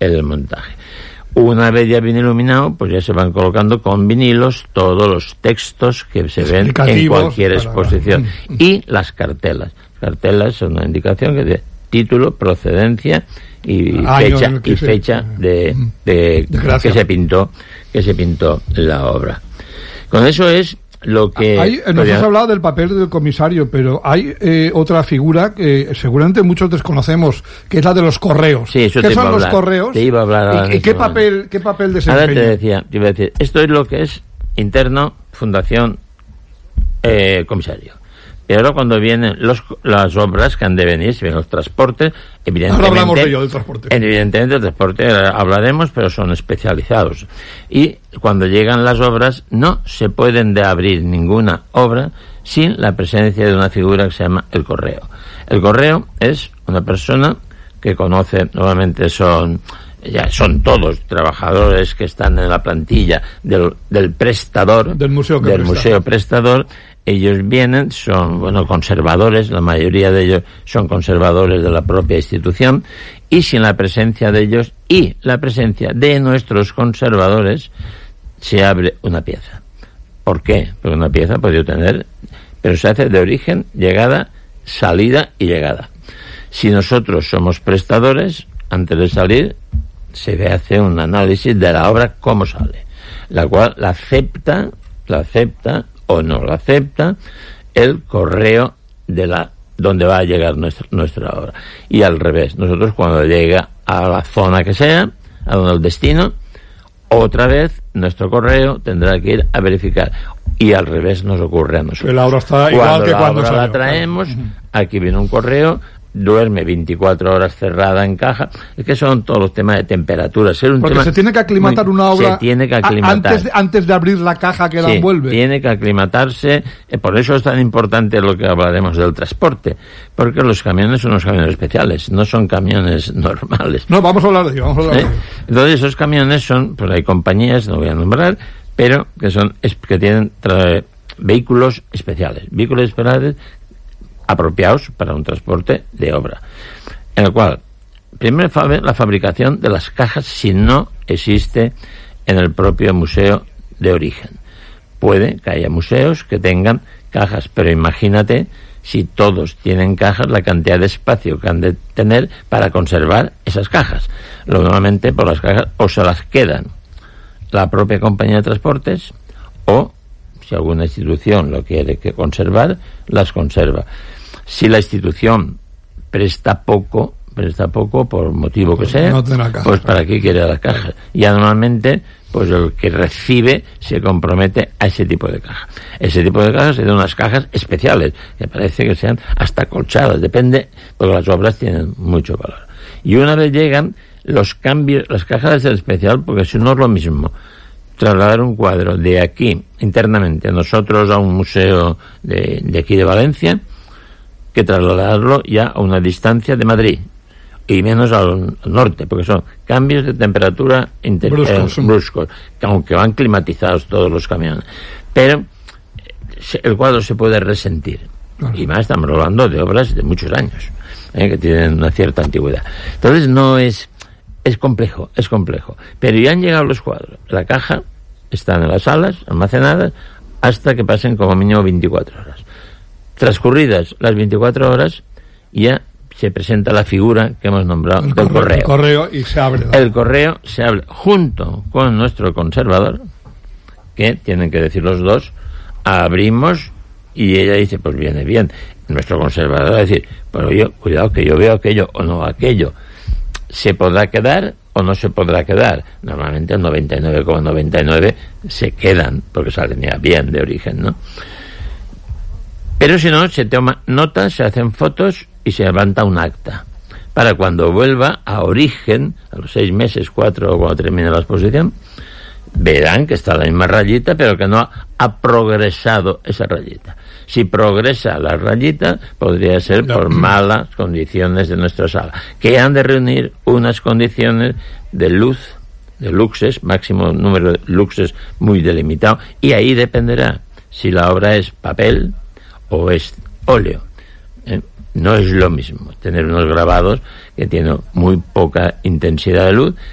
el montaje. Una vez ya bien iluminado, pues ya se van colocando con vinilos todos los textos que se ven en cualquier exposición. Y las cartelas. Cartelas son una indicación que dice título, procedencia y fecha de que se pintó la obra. Con eso es lo que... Nos has hablado del papel del comisario, pero hay otra figura que seguramente muchos desconocemos, que es la de los correos. Sí, eso ¿Qué son los correos? Te iba a hablar. ¿Y qué papel desempeña? Ahora te iba a decir, esto es lo que es interno, fundación, comisario. Pero ahora cuando vienen las obras que han de venir, si vienen los transportes, evidentemente... Ahora hablamos de ello, del transporte. Evidentemente del transporte hablaremos, pero son especializados. Y cuando llegan las obras, no se pueden de abrir ninguna obra sin la presencia de una figura que se llama el correo. El correo es una persona que conoce, normalmente son todos trabajadores que están en la plantilla del prestador, del museo prestador. Ellos vienen, son conservadores, la mayoría de ellos son conservadores de la propia institución, y sin la presencia de ellos y la presencia de nuestros conservadores se abre una pieza. ¿Por qué? Porque una pieza puede tener, pero se hace de origen, llegada, salida y llegada. Si nosotros somos prestadores, antes de salir se hace un análisis de la obra, cómo sale, la cual la acepta o no la acepta el correo donde va a llegar nuestra obra. Y al revés, nosotros cuando llega a la zona que sea, a donde el destino, otra vez nuestro correo tendrá que ir a verificar. Y al revés nos ocurre a nosotros. La obra está igual que cuando la traemos, aquí viene un correo, duerme 24 horas cerrada en caja. Es que son todos los temas de temperatura. Porque se tiene que aclimatar una obra. Se tiene que aclimatar. Antes de abrir la caja que la envuelve. Tiene que aclimatarse. Por eso es tan importante lo que hablaremos del transporte. Porque los camiones son unos camiones especiales, no son camiones normales. No, vamos a hablar de ello. Entonces esos camiones son, pues hay compañías, no voy a nombrar, pero que tienen vehículos especiales. Vehículos especiales apropiados para un transporte de obra, en el cual primero la fabricación de las cajas, si no existe en el propio museo de origen. Puede que haya museos que tengan cajas, pero imagínate si todos tienen cajas, la cantidad de espacio que han de tener para conservar esas cajas. Normalmente por las cajas o se las quedan la propia compañía de transportes, o si alguna institución lo quiere que conservar, las conserva. Si la institución presta poco por motivo que sea, pues ¿para qué quiere las cajas? Ya normalmente, pues el que recibe se compromete a ese tipo de cajas. Ese tipo de cajas son unas cajas especiales, que parece que sean hasta colchadas, depende, porque las obras tienen mucho valor. Y una vez llegan los cambios, las cajas del especial, porque si no es lo mismo trasladar un cuadro de aquí internamente nosotros a un museo de aquí de Valencia, que trasladarlo ya a una distancia de Madrid, y menos al norte, porque son cambios de temperatura bruscos, que aunque van climatizados todos los camiones, pero el cuadro se puede resentir. Claro. Y más estamos hablando de obras de muchos años, que tienen una cierta antigüedad. Entonces no es complejo, pero ya han llegado los cuadros. La caja están en las salas almacenadas hasta que pasen como mínimo 24 horas. Transcurridas las 24 horas, ya se presenta la figura que hemos nombrado del correo. El correo y se abre. El correo se abre junto con nuestro conservador, que tienen que decir los dos, abrimos, y ella dice, pues viene bien. Nuestro conservador va a decir, pero cuidado que yo veo aquello o no aquello. ¿Se podrá quedar o no se podrá quedar? Normalmente el 99,99 se quedan, porque salen ya bien de origen, ¿no? Pero si no, se toma notas, se hacen fotos y se levanta un acta. Para cuando vuelva a origen, a los 6 meses, 4 o cuando termine la exposición, verán que está la misma rayita, pero que no ha progresado esa rayita. Si progresa la rayita, podría ser por malas condiciones de nuestra sala, que han de reunir unas condiciones de luz, de luxes, máximo número de luxes muy delimitado, y ahí dependerá si la obra es papel o es óleo. No es lo mismo tener unos grabados que tienen muy poca intensidad de luz